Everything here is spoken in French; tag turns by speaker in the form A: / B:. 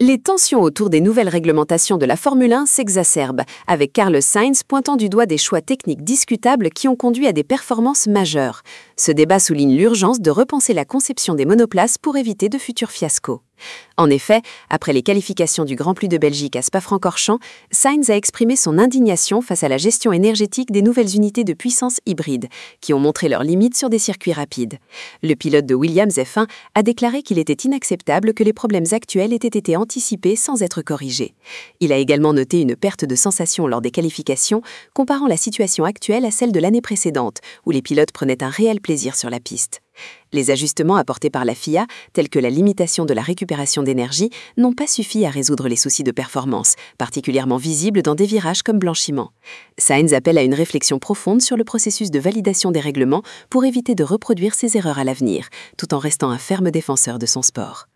A: Les tensions autour des nouvelles réglementations de la Formule 1 s'exacerbent, avec Carlos Sainz pointant du doigt des choix techniques discutables qui ont conduit à des performances majeures. Ce débat souligne l'urgence de repenser la conception des monoplaces pour éviter de futurs fiascos. En effet, après les qualifications du Grand Prix de Belgique à Spa-Francorchamps, Sainz a exprimé son indignation face à la gestion énergétique des nouvelles unités de puissance hybride, qui ont montré leurs limites sur des circuits rapides. Le pilote de Williams F1 a déclaré qu'il était inacceptable que les problèmes actuels aient été anticipés sans être corrigés. Il a également noté une perte de sensation lors des qualifications, comparant la situation actuelle à celle de l'année précédente, où les pilotes prenaient un réel plaisir sur la piste. Les ajustements apportés par la FIA, tels que la limitation de la récupération d'énergie, n'ont pas suffi à résoudre les soucis de performance, particulièrement visibles dans des virages comme blanchiment. Sainz appelle à une réflexion profonde sur le processus de validation des règlements pour éviter de reproduire ces erreurs à l'avenir, tout en restant un ferme défenseur de son sport.